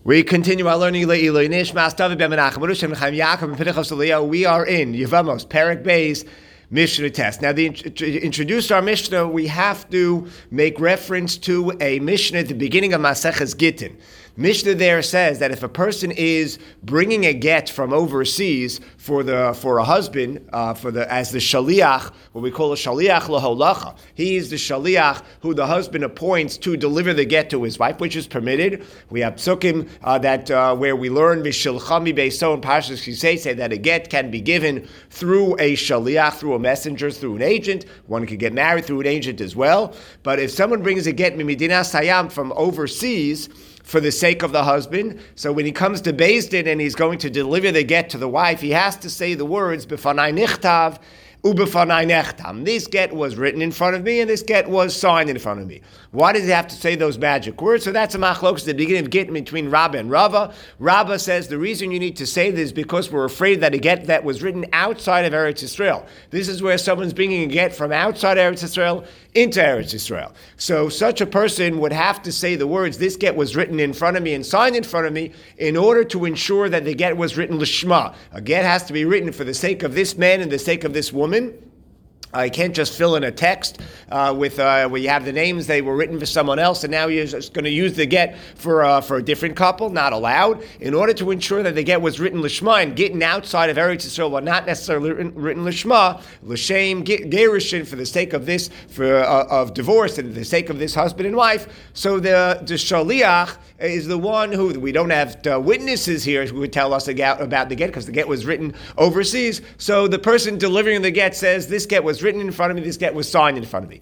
We continue our learning. We are in Yevamos, Perek Beis, Mishnah test. Now, to introduce our Mishnah, we have to make reference to a Mishnah at the beginning of Maseches Gittin. Mishnah there says that if a person is bringing a get from overseas for a husband, as the shaliach, what we call a shaliach laholacha, he is the shaliach who the husband appoints to deliver the get to his wife, which is permitted. We have psukim where we learn mishilchami beiso and Parshas Kisei say that a get can be given through a shaliach, through a messenger, through an agent. One can get married through an agent as well. But if someone brings a get mimidina sayam from overseas for the sake of the husband, so when he comes to Beis Din and he's going to deliver the get to the wife, he has to say the words B'fanai nichtav u'b'fanai nechtam. This get was written in front of me, and this get was signed in front of me. Why does he have to say those magic words? So that's a machlokes at the beginning of Gittin between Rabbah and Rava. Rabbah says the reason you need to say this is because we're afraid that a get that was written outside of Eretz Yisrael. This is where someone's bringing a get from outside Eretz Yisrael into Eretz Yisrael. So such a person would have to say the words, this get was written in front of me and signed in front of me, in order to ensure that the get was written lishma. A get has to be written for the sake of this man and the sake of this woman. You can't just fill in a text where you have the names, they were written for someone else, and now you're just going to use the get for a different couple. Not allowed. In order to ensure that the get was written lishma and getting outside of Eretz Yisrael, but not necessarily written lishma, l'shem gerushin, for the sake of this, of divorce, and the sake of this husband and wife. So the shaliach is the one who, we don't have witnesses here who would tell us about the get, because the get was written overseas. So the person delivering the get says, this get was written in front of me, this get was signed in front of me.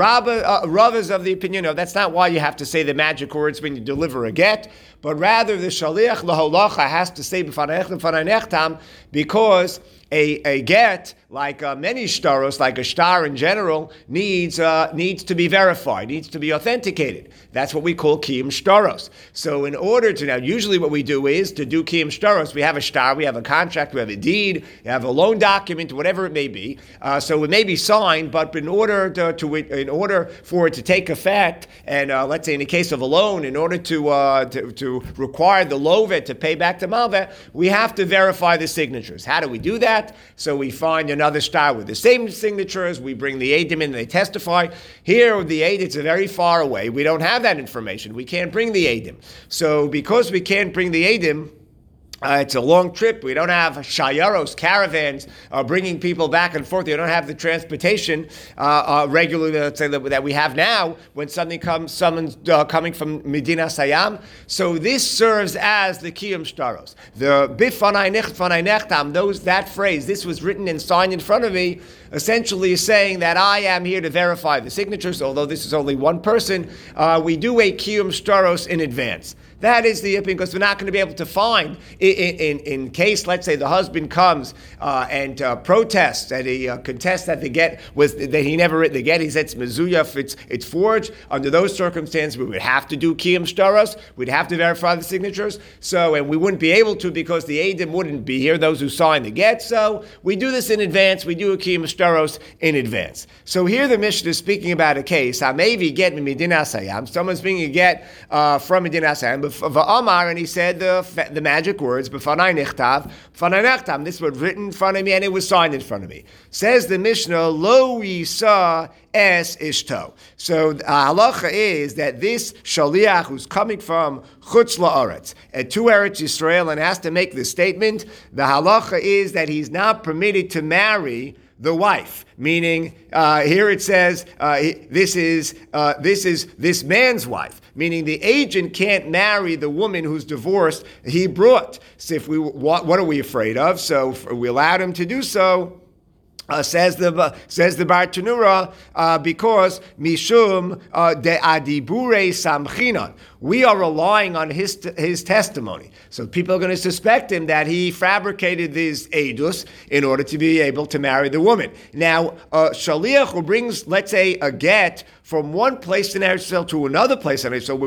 Rav is of the opinion of that's not why you have to say the magic words when you deliver a get, but rather the shaliach laholacha has to say b'fanai nechtam, because a get, like many shtaros, like a shtar in general, needs to be verified, needs to be authenticated. That's what we call kiyum shtaros. So in order to, now usually what we do is, to do kiyum shtaros, we have a shtar, we have a contract, we have a deed, we have a loan document, whatever it may be. So it may be signed, but in order for it to take effect, and let's say in the case of a loan, in order to require the lovet to pay back the malveh, we have to verify the signatures. How do we do that? So we find another shtar with the same signatures, we bring the eidim in and they testify. Here, the eidim are very far away. We don't have that information. We can't bring the eidim. So because we can't bring the eidim, it's a long trip. We don't have shayaros, caravans, bringing people back and forth. You don't have the transportation regularly, let's say, that we have now when someone's coming from Medina Sayam. So this serves as the kiyum shtaros. The bifanai nechtam, that phrase, this was written and signed in front of me, essentially is saying that I am here to verify the signatures. Although this is only one person, we do a kiyum shtaros in advance. That is the opinion, because we're not going to be able to find, in case, let's say, the husband comes and protests, and he contests that the get was, that he never written the get, he says it's mezuyah, it's forged. Under those circumstances, we would have to do kiyum shtaros, we'd have to verify the signatures, and we wouldn't be able to because the eidim wouldn't be here, those who signed the get, so we do this in advance, we do a kiyum shtaros in advance. So here the Mishnah is speaking about a case, maybe get Medina Sayam, someone's bringing a get from Medina Sayam, and he said the magic words, b'fanai nichtav, b'fanai nechtam. This was written in front of me and it was signed in front of me. Says the Mishnah, lo yisa es ishto. So the halacha is that this shaliach who's coming from chutz la'aretz to Eretz Yisrael and has to make the statement, the halacha is that he's not permitted to marry the wife, meaning here it says this is this man's wife, meaning the agent can't marry the woman whose divorce he brought. So what are we afraid of? So if we allowed him to do so. Says the Bar Tanura, because mishum de adibure samchinan, we are relying on his testimony. So people are going to suspect him that he fabricated these edus in order to be able to marry the woman. Now, shaliach who brings, let's say, a get from one place in Eretz Yisrael to another place in Eretz Yisrael, where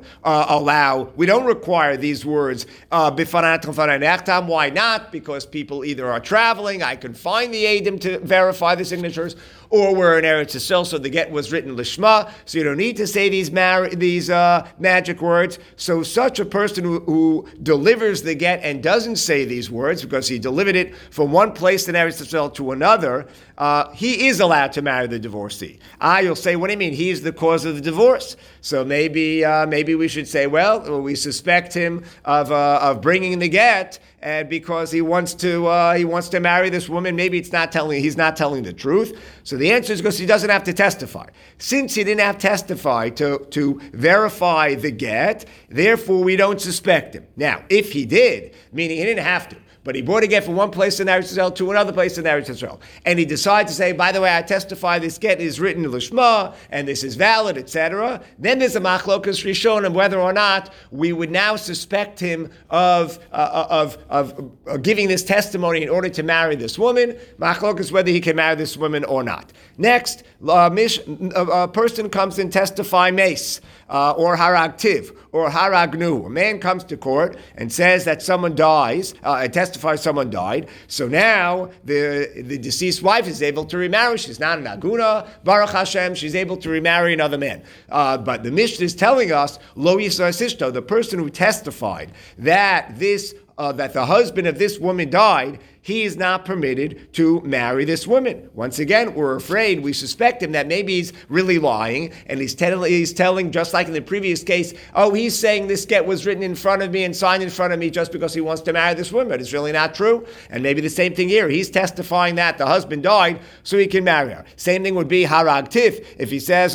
we don't require these words, b'fanai nechtam. Why not? Because people either are traveling, I can find the eidim to verify the signatures, or we're in Eretz Yisrael, so the get was written Lishma, so you don't need to say these magic words. So such a person who delivers the get and doesn't say these words because he delivered it from one place in Eretz Yisrael to another, he is allowed to marry the divorcee. You'll say, what do you mean? He's the cause of the divorce. So maybe we should say, well, we suspect him of bringing the get, and because he wants to marry this woman, maybe he's not telling the truth. So the answer is because he doesn't have to testify. Since he didn't have to testify to verify the get, therefore we don't suspect him. Now, if he did, meaning he didn't have to, but he brought a get from one place in Eretz Yisrael to another place in Eretz Yisrael, and he decides to say, by the way, I testify this get is written in Lishma, and this is valid, etc., then there's a machlokas rishonim whether or not we would now suspect him of giving this testimony in order to marry this woman. Machlokas whether he can marry this woman or not. Next, a person comes and testify mace, or haragtiv, or haragnu. A man comes to court and says that someone dies, and testifies someone died. So now the deceased wife is able to remarry. She's not an aguna, Baruch Hashem, she's able to remarry another man. But the Mishnah is telling us, lo yisrael sishto, the person who testified that that the husband of this woman died, he is not permitted to marry this woman. Once again, we suspect him that maybe he's really lying, and he's telling, just like in the previous case, he's saying this get was written in front of me and signed in front of me just because he wants to marry this woman. It's really not true. And maybe the same thing here. He's testifying that the husband died so he can marry her. Same thing would be harag tif. If he says,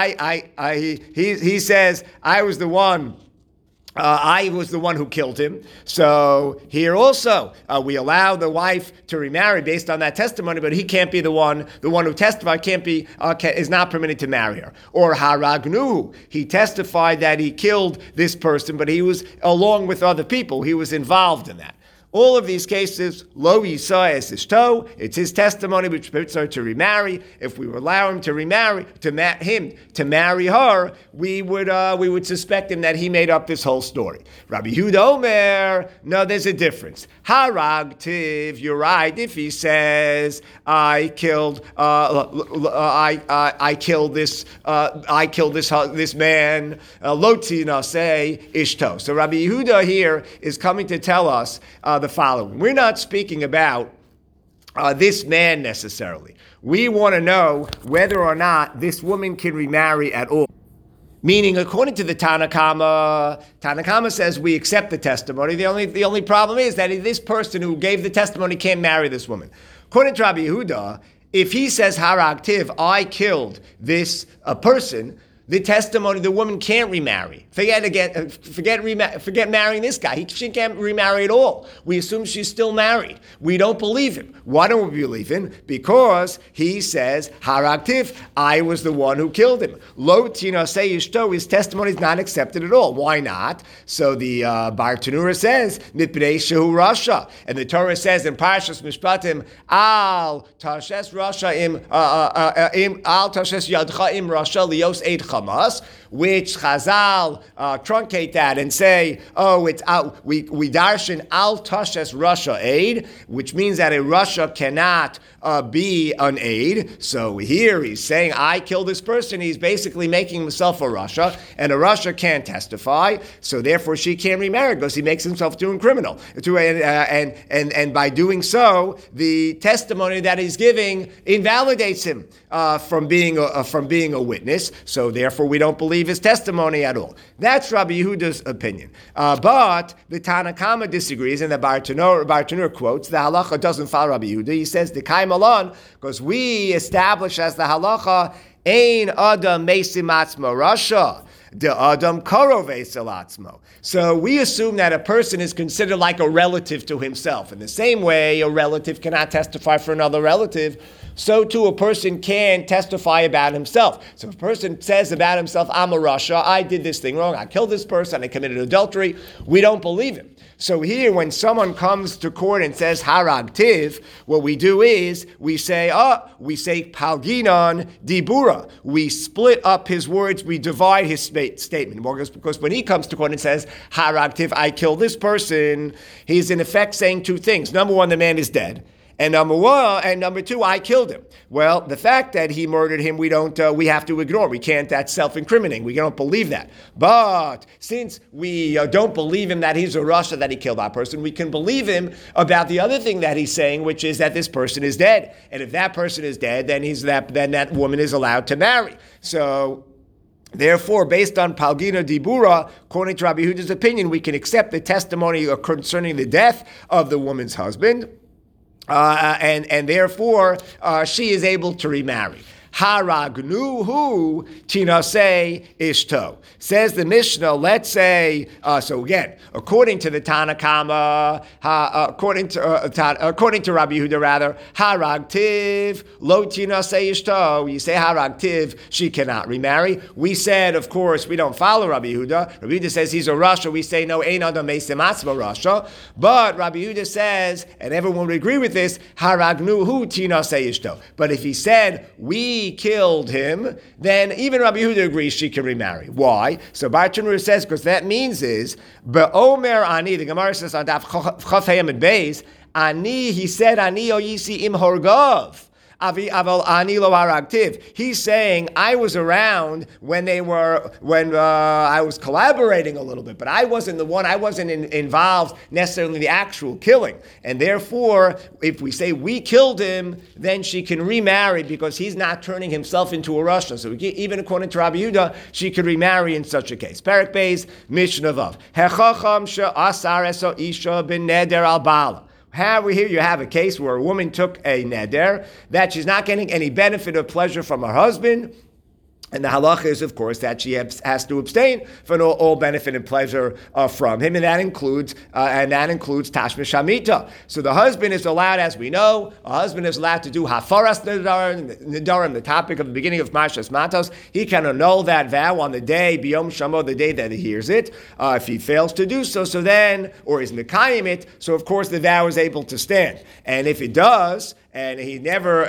he says, I was the one who killed him. So here also, we allow the wife to remarry based on that testimony, but he can't be the one who testified is not permitted to marry her. Or haragnu, he testified that he killed this person, but he was along with other people. He was involved in that. All of these cases, lo yisa es ishto, it's his testimony which permits her to remarry. If we allow him to remarry, to marry her, we would suspect him that he made up this whole story. Rabbi Yehuda Omer, no, there's a difference. Harag tiv, you're right. If he says, I killed this man, lotina say ishto. So Rabbi Yehuda here is coming to tell us the following. We're not speaking about this man necessarily. We want to know whether or not this woman can remarry at all. Meaning, according to the Tanakama says we accept the testimony. The only problem is that this person who gave the testimony can't marry this woman. According to Rabbi Yehuda, if he says harag tiv, I killed this person, the testimony, the woman can't remarry. Forget marrying this guy. She can't remarry at all. We assume she's still married. We don't believe him. Why don't we believe him? Because he says, harag tiv, I was the one who killed him. Lo tina say ishto, his testimony is not accepted at all. Why not? So the Bartanura says, mipnei shehu rasha. And the Torah says in Parashas Mishpatim, al tashes rasha al tashes yadcha im rasha lios eid chamas, which Chazal truncate that and say, it's out. We darshan al tashes rasha aid, which means that a rasha cannot be an aid. So here he's saying, I killed this person. He's basically making himself a rasha, and a rasha can't testify. So therefore, she can't remarry because he makes himself doing criminal. And by doing so, the testimony that he's giving invalidates him from being a witness. So therefore, we don't believe his testimony at all. That's Rabbi Yehuda's opinion. But the Tanakama disagrees, and the Bartanur quotes, the halacha doesn't follow Rabbi Yehuda. He says, the Kaim Alon, because we establish as the halacha, Ein Adam Mesim Atzmo Rasha, De Adam Karov Eisel Atzmo. So we assume that a person is considered like a relative to himself. In the same way, a relative cannot testify for another relative, so too a person can testify about himself. So if a person says about himself, I'm a rasha, I did this thing wrong, I killed this person, I committed adultery, we don't believe him. So here, when someone comes to court and says harag tiv, what we do is we say palginon dibura. We split up his words, we divide his statement. Because when he comes to court and says harag tiv, I killed this person, he's in effect saying two things. Number one, the man is dead. And number two, I killed him. Well, the fact that he murdered him, we have to ignore. We can't, that's self-incriminating. We don't believe that. But since we don't believe him that he's a rasha, that he killed that person, we can believe him about the other thing that he's saying, which is that this person is dead. And if that person is dead, then that woman is allowed to marry. So therefore, based on Palgina Dibura, according to Rabbi Yehuda's opinion, we can accept the testimony concerning the death of the woman's husband. And therefore, she is able to remarry. Haragnuhu tinasei ishto. Says the Mishnah, let's say, so again, according to the Tana Kama, according to Rabbi Yehuda rather, haragtiv lo tinasei ishto. You say haragtiv, she cannot remarry. We said, of course, we don't follow Rabbi Yehuda. Rabbi Yehuda says he's a rasha. We say no, ein adam meisim atzma rasha. But Rabbi Yehuda says, and everyone would agree with this, haragnuhu tinasei ishto. But if he said we killed him, then even Rabbi Yehuda agrees she can remarry. Why? So Bartanur says, because that means is, Be'omer ani, the Gemara says on Daf Chaf Hayam and Beis, ani, he said, ani o yisi im horgav. He's saying, I was around when I was collaborating a little bit, but I wasn't involved necessarily in the actual killing. And therefore, if we say we killed him, then she can remarry because he's not turning himself into a rasha. So even according to Rabbi Yehuda, she could remarry in such a case. Perek Beis, Mishnah Vav. Hechacham she'asar eso isha ben neder al bala. Here you have a case where a woman took a neder that she's not getting any benefit or pleasure from her husband. And the halacha is, of course, that she has to abstain from all benefit and pleasure from him, and that includes tashmish hamita. So the husband is allowed, as we know, a husband is allowed to do hafaras nedarim, the topic of the beginning of Parshas Matos. He can annul that vow on the day biyom shamo, the day that he hears it. If he fails to do so, or is mekayim it, so of course the vow is able to stand. And if it does, and he never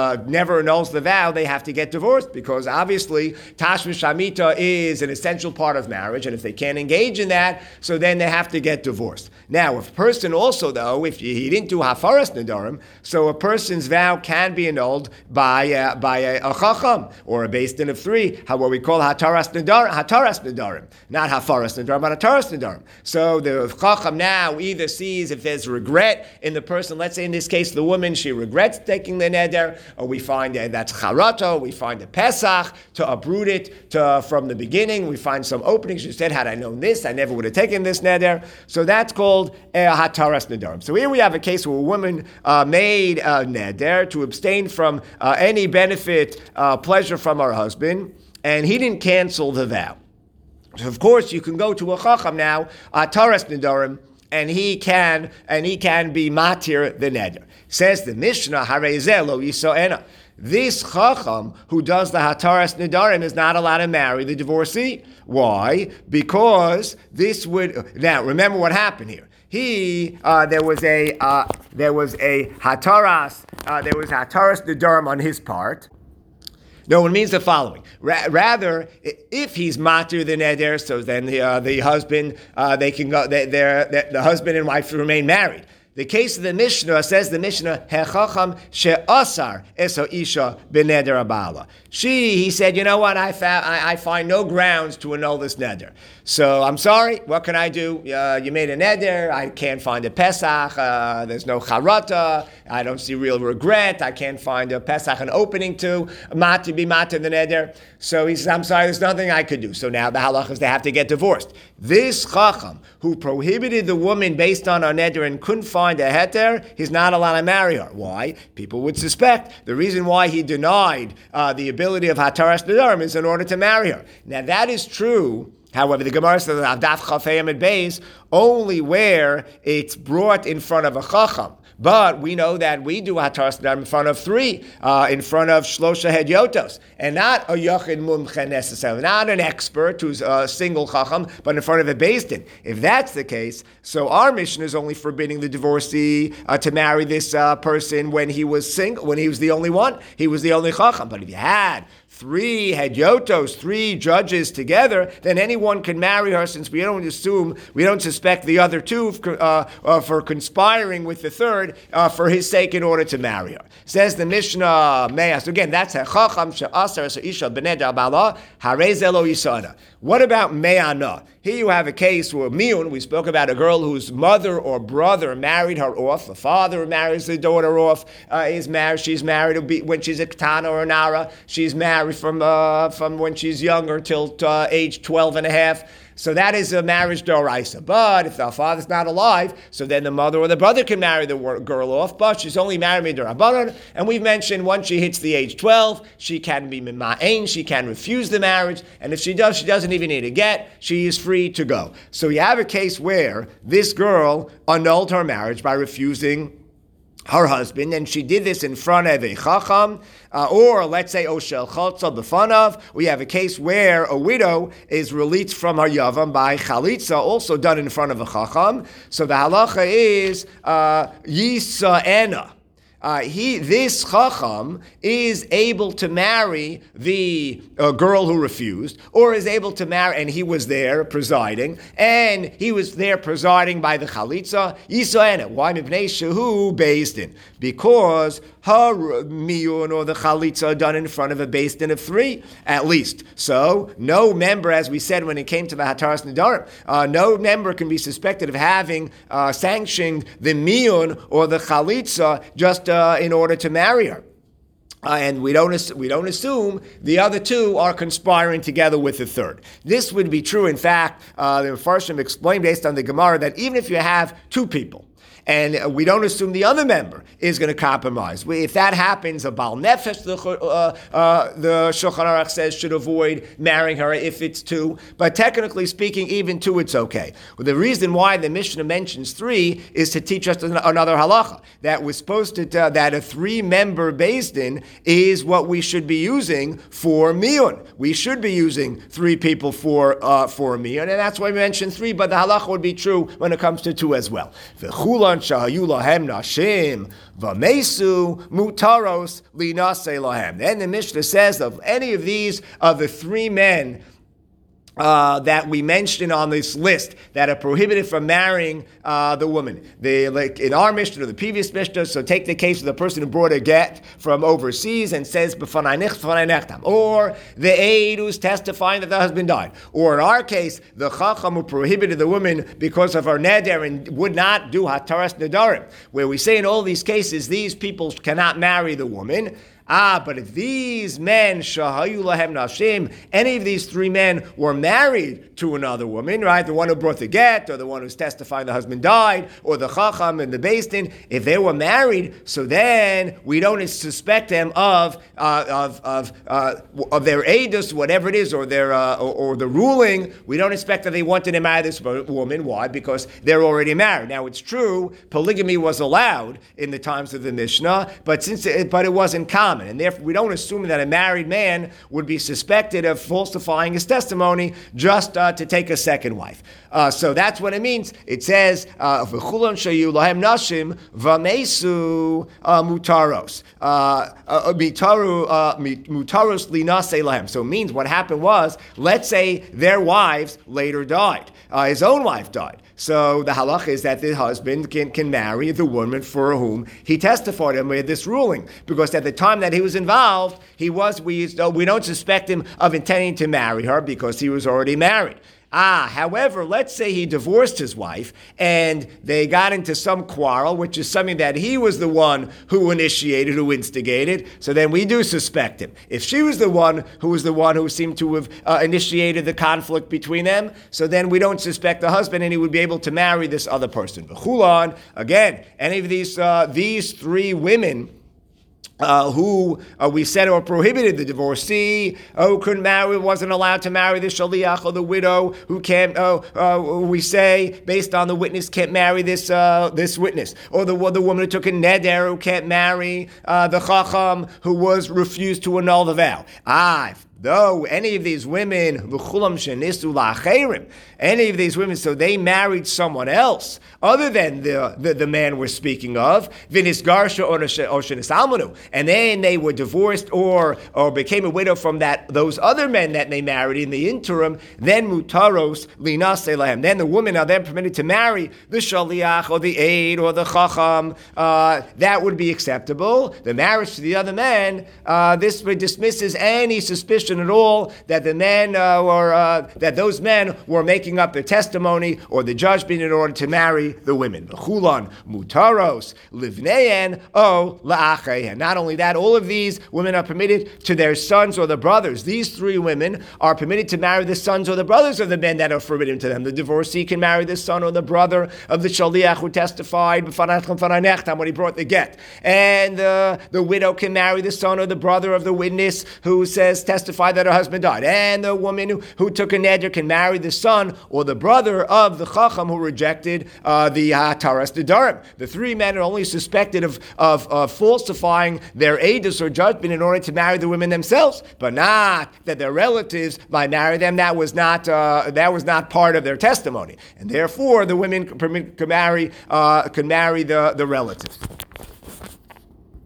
annuls the vow, they have to get divorced because obviously tashmish hamita is an essential part of marriage, and if they can't engage in that, so then they have to get divorced. Now, if a person also, though, if he didn't do hafaras nedarim, so a person's vow can be annulled by a chacham or a beis din of three, what we call hataras nedarim, not hafaras nedarim, but hataras nedarim. So the chacham now either sees if there's regret in the person. Let's say in this case the woman, she regrets taking the neder, or we find that's charata, we find a pesach to uproot it from the beginning. We find some openings. She said, had I known this, I never would have taken this neder. So that's called hataras nedarim. So here we have a case where a woman made a neder to abstain from any benefit, pleasure from her husband, and he didn't cancel the vow. So of course you can go to a chacham now, hataras nedarim, and he can be matir the neder. Says the Mishnah, Harei lo yisoena. This chacham who does the hataras nedarim is not allowed to marry the divorcee. Why? Because this would. Now remember what happened here. There was a hataras nedarim on his part. No, it means the following. Rather, if he's matir the neder, so then the husband, they can go. The husband and wife remain married. The case of the Mishnah, says the Mishnah, Hechacham she'asar eso isha b'neder abala. He said, you know what, I find no grounds to annul this neder. So I'm sorry, what can I do? You made a neder, I can't find a Pesach, there's no charata, I don't see real regret, I can't find a Pesach an opening to be matir the neder. So he says, I'm sorry, there's nothing I could do. So now the halach is they have to get divorced. This chacham who prohibited the woman based on her neder and couldn't find a heter, he's not allowed to marry her. Why? People would suspect the reason why he denied the ability of hataras nedarim is in order to marry her. Now that is true. However, the Gemara says Daf Chaf Hayam and Beis only where it's brought in front of a chacham. But we know that we do hataras nedarim in front of three, in front of shlosha hedyotos, and not a yochid mumche necessarily, not an expert who's a single chacham, but in front of a beis din. If that's the case, so our mission is only forbidding the divorcee to marry this person when he was single, when he was the only one, he was the only chacham. But if you had three hedyotos, three judges together, then anyone can marry her, since we don't suspect the other two for conspiring with the third for his sake in order to marry her. Says the Mishnah, Me'as. Again, that's Chacham she'asar isha b'nei bala harei ze lo yisana. What about Me'ana? Here you have a case where Miyun, we spoke about a girl whose mother or brother married her off. The father marries the daughter off, is married. She's married when she's a Ketana or a Nara. She's married from when she's younger till age 12 and a half. So that is a marriage d'oraisa. But if the father's not alive, so then the mother or the brother can marry the girl off, but she's only married d'Rabbanan. And we've mentioned once she hits the age 12, she can be mima'ain, she can refuse the marriage, and if she does, she doesn't even need a get, she is free to go. So you have a case where this girl annulled her marriage by refusing her husband, and she did this in front of a chacham, or let's say oshel chotza b'fanav. We have a case where a widow is released from her yavam by chalitza, also done in front of a chacham. So the halacha is yisa'ena. This chacham is able to marry the girl who refused, or is able to marry, and he was there presiding, and he was there presiding by the chalitza. Yisrael. Why? Mipnei shehu beis din. Because her miyun or the chalitza are done in front of a beis din of three, at least. So no member, as we said when it came to the hataras nedarim, no member can be suspected of having sanctioned the miyun or the chalitza just in order to marry her. And we don't assume the other two are conspiring together with the third. This would be true. In fact, the Mefarshim explained based on the Gemara that even if you have two people, and we don't assume the other member is going to compromise. If that happens, a Baal Nefesh, the Shulchan Aruch says, should avoid marrying her if it's two. But technically speaking, even two, it's okay. Well, the reason why the Mishnah mentions three is to teach us another halacha, that we're supposed to that a three-member beis din is what we should be using for miyun. We should be using three people for miyun, and that's why we mentioned three. But the halacha would be true when it comes to two as well. Shahayu lahem nashim v'mesu mutaros linase lahem. Then the Mishnah says of any of these of the three men that we mentioned on this list that are prohibited from marrying the woman. Like in our Mishnah or the previous Mishnah, so take the case of the person who brought a get from overseas and says, or the aide who's testifying that the husband died. Or in our case, the chacham who prohibited the woman because of her neder and would not do hataras nedarim, where we say in all these cases, these people cannot marry the woman. But if these men, shahayu lahem nashim, any of these three men were married to another woman, right? The one who brought the get, or the one who's testifying the husband died, or the chacham and the beis din, if they were married, so then we don't suspect them of their edus, whatever it is, or their or the ruling. We don't expect that they wanted to marry this woman. Why? Because they're already married. Now it's true, polygamy was allowed in the times of the Mishnah, but it wasn't common. And therefore, we don't assume that a married man would be suspected of falsifying his testimony just to take a second wife. So that's what it means. It says, "V'chulon shayu lahem nashim v'mesu mutaros mutaros linase lahem." So it means what happened was, let's say their wives later died. His own wife died. So the halach is that the husband can marry the woman for whom he testified and made this ruling, because at the time that he was involved, we don't suspect him of intending to marry her because he was already married. However, let's say he divorced his wife and they got into some quarrel, which is something that he was the one who initiated, who instigated. So then we do suspect him. If she was the one who seemed to have initiated the conflict between them, so then we don't suspect the husband and he would be able to marry this other person. V'chulan, again, any of these three women who we said or prohibited, the divorcee who couldn't marry, wasn't allowed to marry the shaliach, or the widow who can't, we say based on the witness can't marry this witness, or the woman who took a neder who can't marry the chacham who was refused to annul the vow. though any of these women, any of these women, so they married someone else other than the man we're speaking of, and then they were divorced or became a widow from those other men that they married in the interim, then mutaros linase lahem. Then the women are then permitted to marry the shaliach or the aide or the chacham. That would be acceptable. The marriage to the other man, this dismisses any suspicion at all that the men that those men were making up their testimony or the judgment in order to marry the women. Chulan mutaros livneyen o la'acheyen. Not only that, all of these women are permitted to their sons or the brothers. These three women are permitted to marry the sons or the brothers of the men that are forbidden to them. The divorcee can marry the son or the brother of the shaliach who testified when he brought the get. And the widow can marry the son or the brother of the witness who testified that her husband died. And the woman who took a neder can marry the son or the brother of the chacham who rejected the taras nedarim. The three men are only suspected of falsifying their edus or judgment in order to marry the women themselves, but not that their relatives might marry them. That was not part of their testimony, and therefore the women could marry the relatives.